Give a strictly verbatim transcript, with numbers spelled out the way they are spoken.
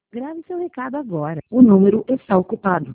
Grave seu recado agora. O número está ocupado.